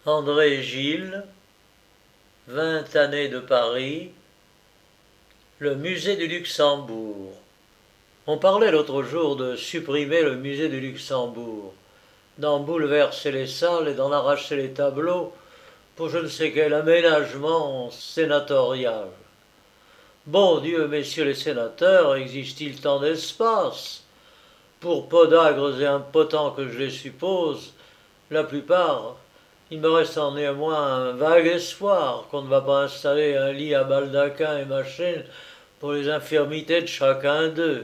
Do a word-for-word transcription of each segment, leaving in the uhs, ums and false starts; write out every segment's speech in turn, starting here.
André Gilles, vingt années de Paris, le musée du Luxembourg. On parlait l'autre jour de supprimer le musée du Luxembourg, d'en bouleverser les salles et d'en arracher les tableaux pour je ne sais quel aménagement sénatorial. Bon Dieu, messieurs les sénateurs, existe-t-il tant d'espace? Pour podagres et impotents que je les suppose, la plupart, il me reste en néanmoins un vague espoir qu'on ne va pas installer un lit à baldaquin et machine pour les infirmités de chacun d'eux.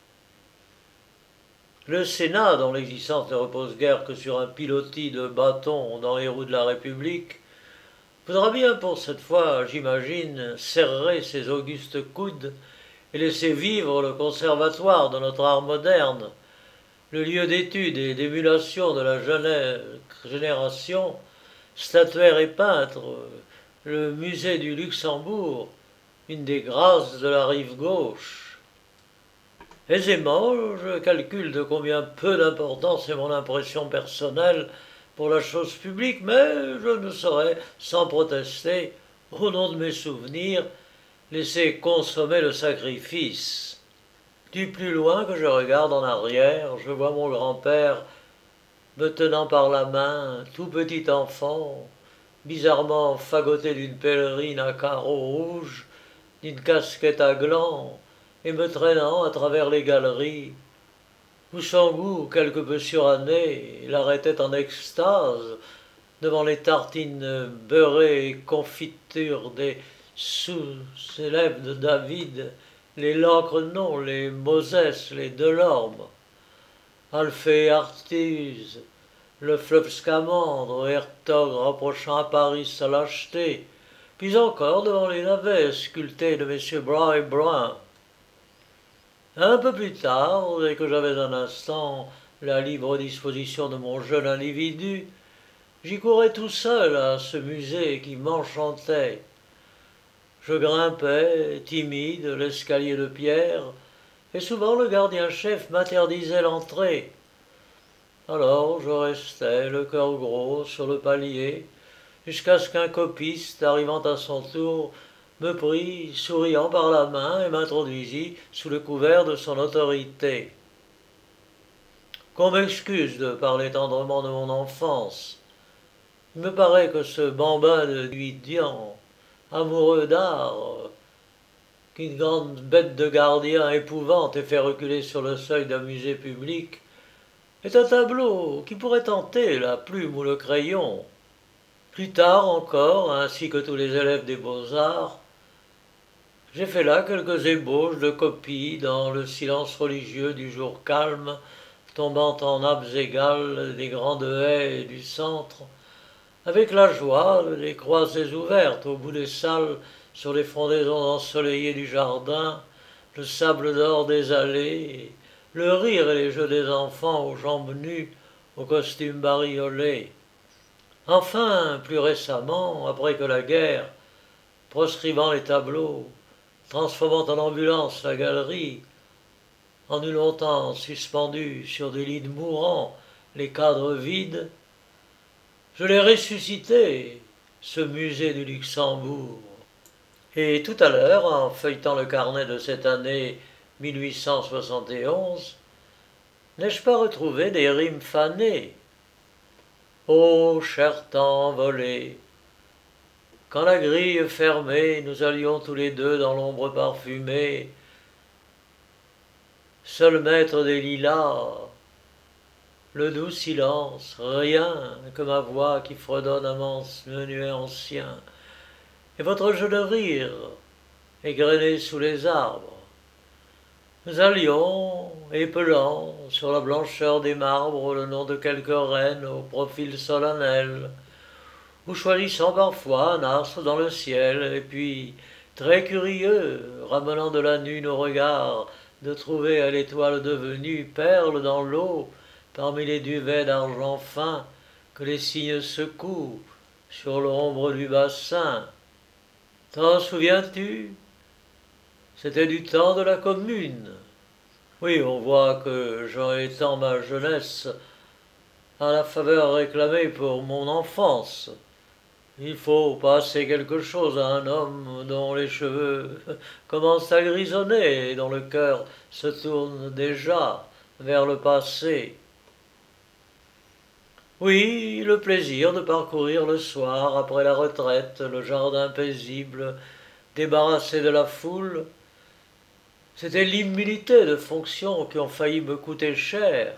Le Sénat, dont l'existence ne repose guère que sur un pilotis de bâton dans les roues de la République, voudra bien pour cette fois, j'imagine, serrer ses augustes coudes et laisser vivre le conservatoire de notre art moderne, le lieu d'étude et d'émulation de la jeune génération, statuaire et peintre, le musée du Luxembourg, une des grâces de la rive gauche. Aisément, je calcule de combien peu d'importance est mon impression personnelle pour la chose publique, mais je ne saurais, sans protester, au nom de mes souvenirs, laisser consommer le sacrifice. Du plus loin que je regarde en arrière, je vois mon grand-père me tenant par la main, tout petit enfant, bizarrement fagoté d'une pèlerine à carreaux rouges, d'une casquette à glands, et me traînant à travers les galeries, où son goût, quelque peu suranné, l'arrêtait en extase devant les tartines beurrées et confitures des sous-élèves de David, les Lancrenon, les Moses, les Delorme, Alphée Artuse, le fleuve Scamandre, Hertog rapprochant à Paris sa lâcheté, puis encore devant les navets sculptés de messieurs Brun et Brun. Un peu plus tard, dès que j'avais un instant la libre disposition de mon jeune individu, j'y courais tout seul à ce musée qui m'enchantait. Je grimpais, timide, l'escalier de pierre, et souvent le gardien-chef m'interdisait l'entrée. Alors je restais, le cœur gros, sur le palier, jusqu'à ce qu'un copiste, arrivant à son tour, me prit, souriant par la main, et m'introduisit sous le couvert de son autorité. Qu'on m'excuse de parler tendrement de mon enfance. Il me paraît que ce bambin de Guidian, amoureux d'art, qu'une grande bête de gardien épouvante et fait reculer sur le seuil d'un musée public, est un tableau qui pourrait tenter la plume ou le crayon. Plus tard encore, ainsi que tous les élèves des beaux-arts, j'ai fait là quelques ébauches de copies dans le silence religieux du jour calme, tombant en nappes égales des grandes haies du centre, avec la joie des croisées ouvertes au bout des salles sur les frondaisons ensoleillées du jardin, le sable d'or des allées, le rire et les jeux des enfants aux jambes nues, aux costumes bariolés. Enfin, plus récemment, après que la guerre, proscrivant les tableaux, transformant en ambulance la galerie, en eut longtemps suspendu sur des lits mourants les cadres vides, je l'ai ressuscité, ce musée du Luxembourg. Et tout à l'heure, en feuilletant le carnet de cette année mille huit cent soixante et onze, n'ai-je pas retrouvé des rimes fanées? Ô cher temps envolé, quand la grille fermée, nous allions tous les deux dans l'ombre parfumée, seul maître des lilas, le doux silence, rien que ma voix qui fredonne un menuet ancien, et votre jeu de rire, égrené sous les arbres. Nous allions, épelant, sur la blancheur des marbres, le nom de quelque reine au profil solennel, ou choisissant parfois un astre dans le ciel, et puis, très curieux, ramenant de la nuit nos regards, de trouver à l'étoile devenue perle dans l'eau, parmi les duvets d'argent fin, que les cygnes secouent sur l'ombre du bassin. T'en souviens-tu? C'était du temps de la Commune. Oui, on voit que, Jean étant ma jeunesse, à la faveur réclamée pour mon enfance. Il faut passer quelque chose à un homme dont les cheveux commencent à grisonner et dont le cœur se tourne déjà vers le passé. Oui, le plaisir de parcourir le soir, après la retraite, le jardin paisible, débarrassé de la foule, c'était l'immunité de fonctions qui ont failli me coûter cher.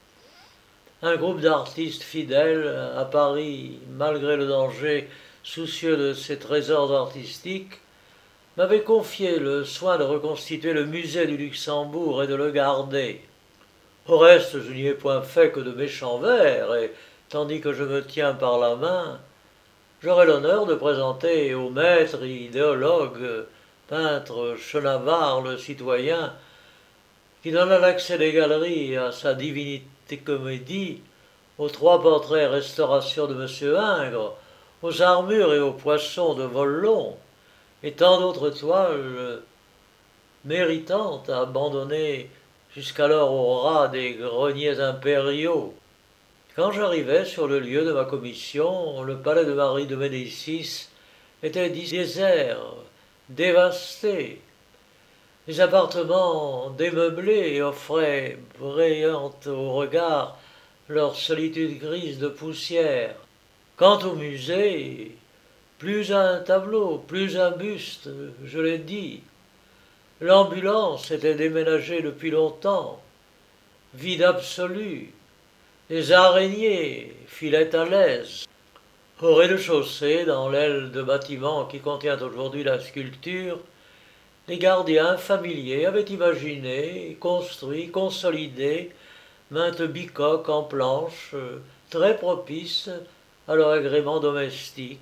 Un groupe d'artistes fidèles à Paris, malgré le danger, soucieux de ses trésors artistiques, m'avait confié le soin de reconstituer le musée du Luxembourg et de le garder. Au reste, je n'y ai point fait que de méchants vers, et tandis que je me tiens par la main, j'aurai l'honneur de présenter au maître idéologue, peintre Chenavard le citoyen, qui donna l'accès des galeries à sa divinité comédie, aux trois portraits restauration de Monsieur Ingres, aux armures et aux poissons de Vollon, et tant d'autres toiles méritantes à abandonner jusqu'alors au ras des greniers impériaux. Quand j'arrivai sur le lieu de ma commission, le palais de Marie de Médicis était désert, dévasté. Les appartements démeublés offraient, brillante au regard, leur solitude grise de poussière. Quant au musée, plus un tableau, plus un buste, je l'ai dit. L'ambulance était déménagée depuis longtemps. Vide absolu. Les araignées filaient à l'aise. Au rez-de-chaussée, dans l'aile de bâtiment qui contient aujourd'hui la sculpture, les gardiens familiers avaient imaginé, construit, consolidé maintes bicoques en planches, très propices à leur agrément domestique.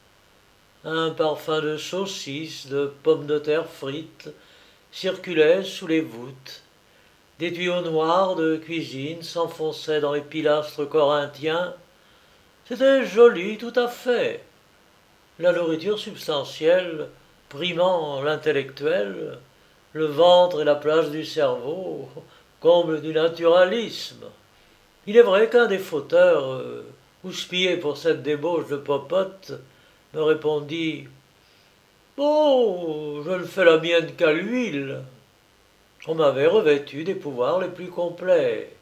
Un parfum de saucisses, de pommes de terre frites circulait sous les voûtes. Des tuyaux noirs de cuisine s'enfonçaient dans les pilastres corinthiens. C'était joli tout à fait. La nourriture substantielle primant l'intellectuel, le ventre et la place du cerveau, comble du naturalisme. Il est vrai qu'un des fauteurs, euh, houspillé pour cette débauche de popote, me répondit « Oh, je ne fais la mienne qu'à l'huile !» On m'avait revêtu des pouvoirs les plus complets.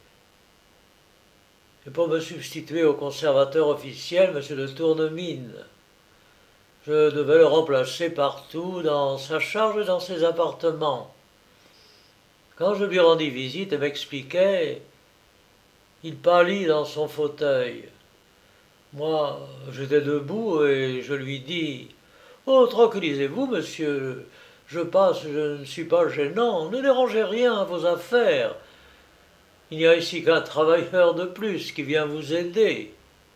Et pour me substituer au conservateur officiel, M. de Tournemine, je devais le remplacer partout, dans sa charge et dans ses appartements. Quand je lui rendis visite et m'expliquai, il pâlit dans son fauteuil. Moi, j'étais debout et je lui dis « Oh, tranquillisez-vous, monsieur, je passe, je ne suis pas gênant, ne dérangez rien à vos affaires. Il n'y a ici qu'un travailleur de plus qui vient vous aider. »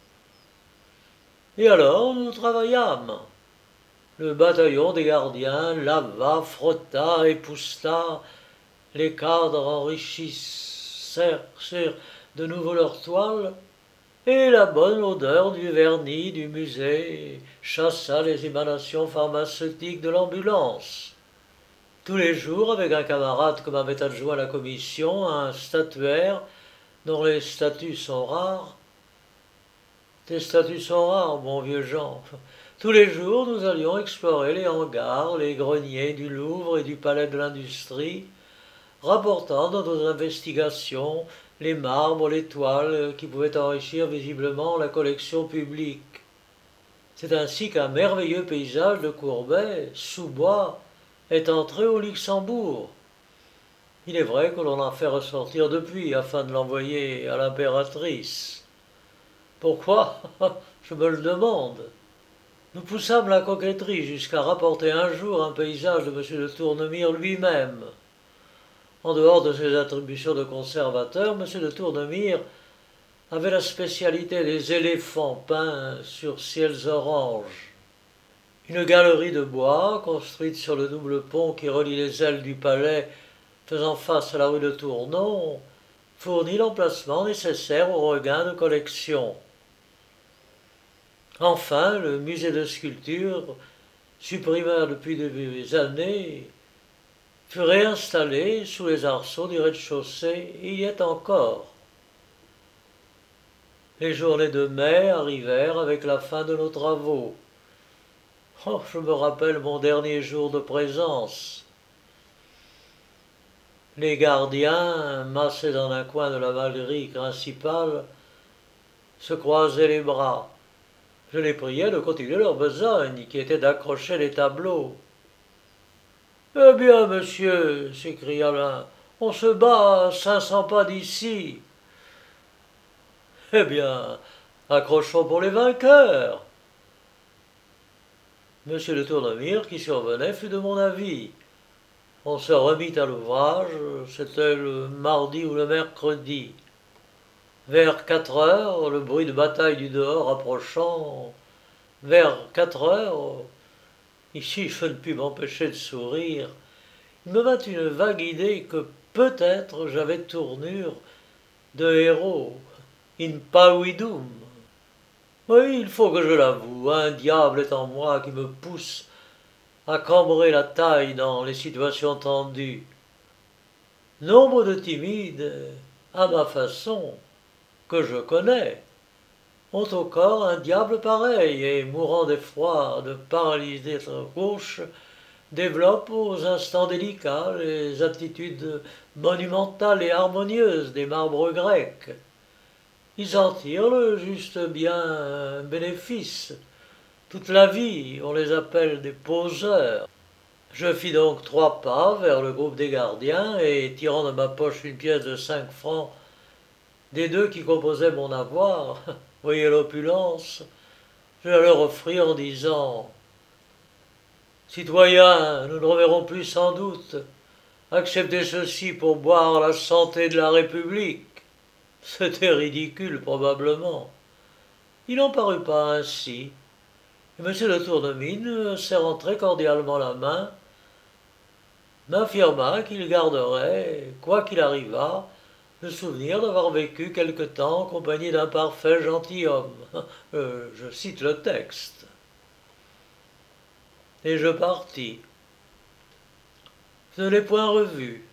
Et alors nous travaillâmes. Le bataillon des gardiens lava, frotta, épousseta, les cadres enrichissèrent de nouveau leurs toiles, et la bonne odeur du vernis du musée chassa les émanations pharmaceutiques de l'ambulance. Tous les jours, avec un camarade que m'avait adjoint la commission, un statuaire, dont les statuts sont rares. Tes statuts sont rares, mon vieux Jean. Tous les jours, nous allions explorer les hangars, les greniers du Louvre et du Palais de l'Industrie, rapportant dans nos investigations les marbres, les toiles qui pouvaient enrichir visiblement la collection publique. C'est ainsi qu'un merveilleux paysage de Courbet, sous bois, est entré au Luxembourg. Il est vrai que l'on a fait ressortir depuis afin de l'envoyer à l'impératrice. Pourquoi? Je me le demande. Nous poussâmes la coquetterie jusqu'à rapporter un jour un paysage de M. de Tournemire lui-même. En dehors de ses attributions de conservateur, M. de Tournemire avait la spécialité des éléphants peints sur ciels oranges. Une galerie de bois, construite sur le double pont qui relie les ailes du palais faisant face à la rue de Tournon, fournit l'emplacement nécessaire au regain de collection. Enfin, le musée de sculpture, supprimé depuis des années, fut réinstallé sous les arceaux du rez-de-chaussée. Il y est encore. Les journées de mai arrivèrent avec la fin de nos travaux. Oh, je me rappelle mon dernier jour de présence. Les gardiens, massés dans un coin de la galerie principale, se croisaient les bras. Je les priais de continuer leur besogne, qui était d'accrocher les tableaux. Eh bien, monsieur, s'écria l'un, on se bat à cinq cents pas d'ici. Eh bien, accrochons pour les vainqueurs. Monsieur de Tournemire, qui survenait, fut de mon avis. On se remit à l'ouvrage, c'était le mardi ou le mercredi. Vers quatre heures, le bruit de bataille du dehors approchant, vers quatre heures, ici je ne pus m'empêcher de sourire, il me vint une vague idée que peut-être j'avais tournure de héros, in pavidum. Oui, il faut que je l'avoue, un diable est en moi qui me pousse à cambrer la taille dans les situations tendues. Nombre de timides, à ma façon, que je connais, ont au corps un diable pareil et, mourant d'effroi de paralyser leur gauche, développent aux instants délicats les aptitudes monumentales et harmonieuses des marbres grecs. Ils en tirent le juste bien bénéfice. Toute la vie, on les appelle des poseurs. Je fis donc trois pas vers le groupe des gardiens et, tirant de ma poche une pièce de cinq francs des deux qui composaient mon avoir, voyez l'opulence, je la leur offris en disant « Citoyens, nous ne reverrons plus sans doute. Acceptez ceci pour boire la santé de la République. » C'était ridicule, probablement. Il n'en parut pas ainsi, et M. de Tournemine, serrant très cordialement la main, m'affirma qu'il garderait, quoi qu'il arrivât, le souvenir d'avoir vécu quelque temps en compagnie d'un parfait gentilhomme. Euh, je cite le texte. Et je partis. Je ne l'ai point revu.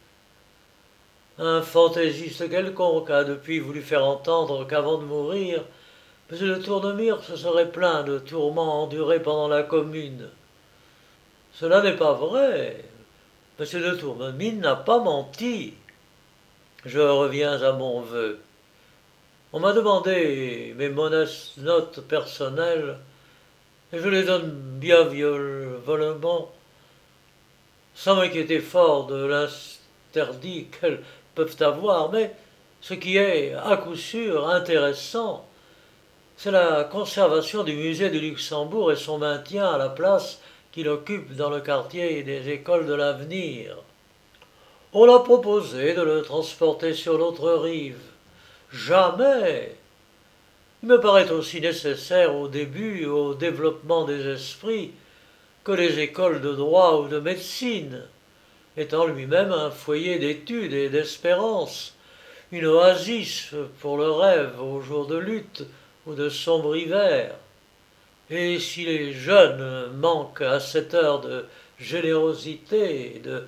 Un fantaisiste quelconque a depuis voulu faire entendre qu'avant de mourir, M. de Tournemire se serait plaint de tourments endurés pendant la Commune. Cela n'est pas vrai. M. de Tournemire n'a pas menti. Je reviens à mon vœu. On m'a demandé mes modestes notes personnelles, et je les donne bien violemment, sans m'inquiéter fort de l'interdit qu'elles peuvent avoir, mais ce qui est à coup sûr intéressant, c'est la conservation du musée du Luxembourg et son maintien à la place qu'il occupe dans le quartier des écoles de l'avenir. On a proposé de le transporter sur l'autre rive. Jamais. Il me paraît aussi nécessaire au début, au développement des esprits, que les écoles de droit ou de médecine, étant lui-même un foyer d'études et d'espérance, une oasis pour le rêve aux jours de lutte ou de sombre hiver. Et si les jeunes manquent à cette heure de générosité, de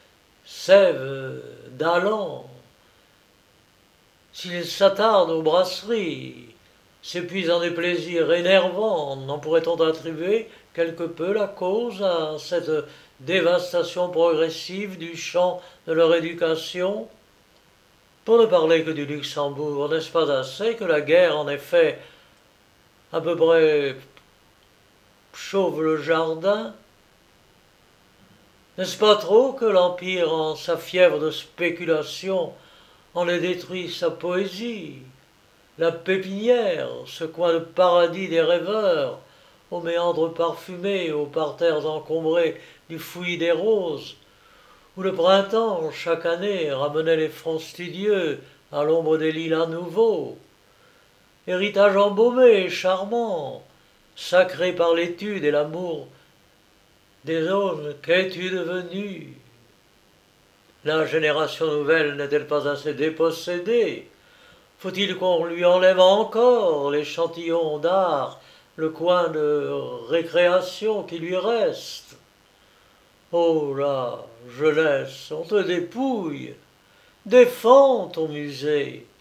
sève, d'allant, s'ils s'attardent aux brasseries, s'épuisent dans des plaisirs énervants, n'en pourrait-on attribuer quelque peu la cause à cette dévastation progressive du champ de leur éducation? Pour ne parler que du Luxembourg, n'est-ce pas assez que la guerre, en effet, à peu près chauve le jardin? N'est-ce pas trop que l'Empire, en sa fièvre de spéculation, en ait détruit sa poésie, la pépinière, ce coin de paradis des rêveurs, aux méandres parfumés, aux parterres encombrés du fouillis des roses, où le printemps, chaque année, ramenait les fronts studieux à l'ombre des lilas nouveaux, héritage embaumé et charmant, sacré par l'étude et l'amour des zones, qu'es-tu devenu? La génération nouvelle n'est-elle pas assez dépossédée? Faut-il qu'on lui enlève encore l'échantillon d'art, le coin de récréation qui lui reste? Oh là, jeunesse, on te dépouille, défends ton musée.